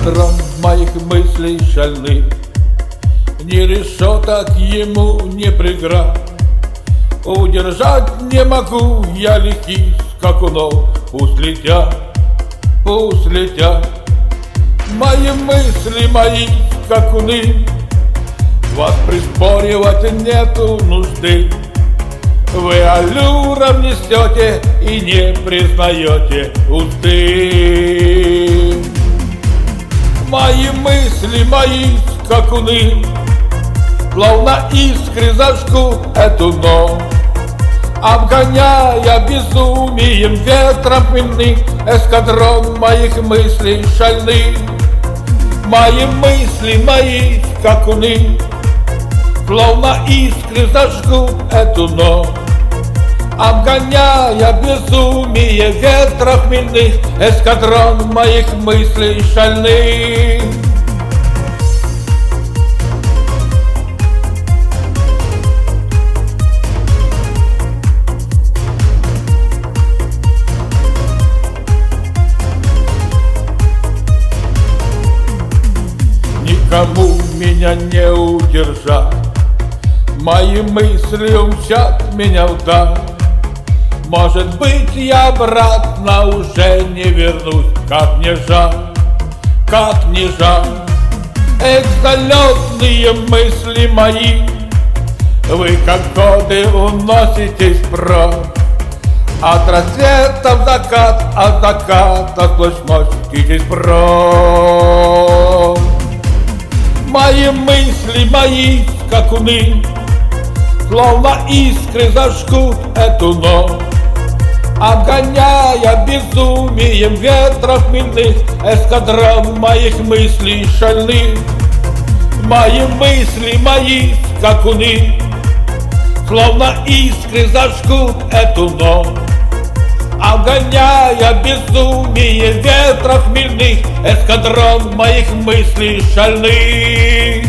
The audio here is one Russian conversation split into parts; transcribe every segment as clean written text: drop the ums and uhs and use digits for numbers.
эскадрон моих мыслей шальных. Ни решеток ему, ни преград. Удержать не могу я лихих скакунов. Пусть летят, пусть летят. Мои мысли, мои скакуны, вас приспоривать нету нужды. Вы аллюром несете и не признаете узды. Мои мысли, мои скакуны, словно искры зажгут эту ночь, обгоняя безумием ветром хмельных эскадрон моих мыслей шальных. Мои мысли, мои скакуны, словно искры зажгут эту ночь, обгоняя безумие ветра хмельных эскадрон моих мыслей шальных. Никому меня не удержать, мои мысли умчат меня вдаль. Может быть, я обратно уже не вернусь. Как мне жаль, как не жаль. Экзалетные мысли мои, вы как годы уноситесь прочь. От рассвета в закат, от заката сквозь ночь мчитесь прочь. Мои мысли, мои скакуны, словно искры зажгут эту ночь, обгоняя безумием ветра хмельных эскадрон моих мыслей шальных. Мои мысли, мои скакуны, словно искры зажгут эту ночь, обгоняя безумие ветра хмельных эскадрон моих мыслей шальных.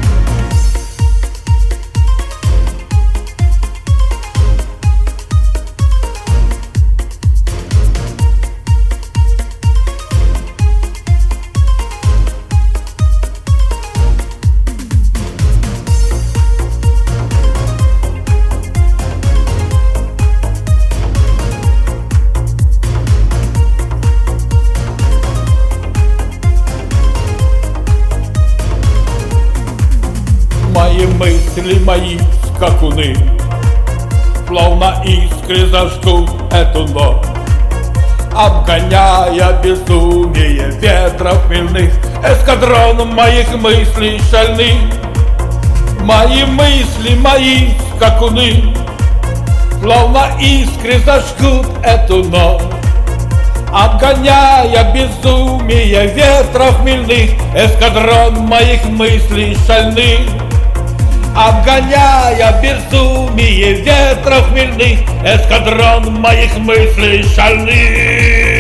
Мои мысли, мои скакуны, словно искры зажгут эту ночь, обгоняя безумие ветра хмельных эскадрон моих мыслей шальных. Мои мысли, мои скакуны, словно искры зажгут эту ночь, обгоняя безумие ветра хмельных эскадрон моих мыслей шальных. Обгоняя безумие ветра хмельных эскадрон моих мыслей шальных.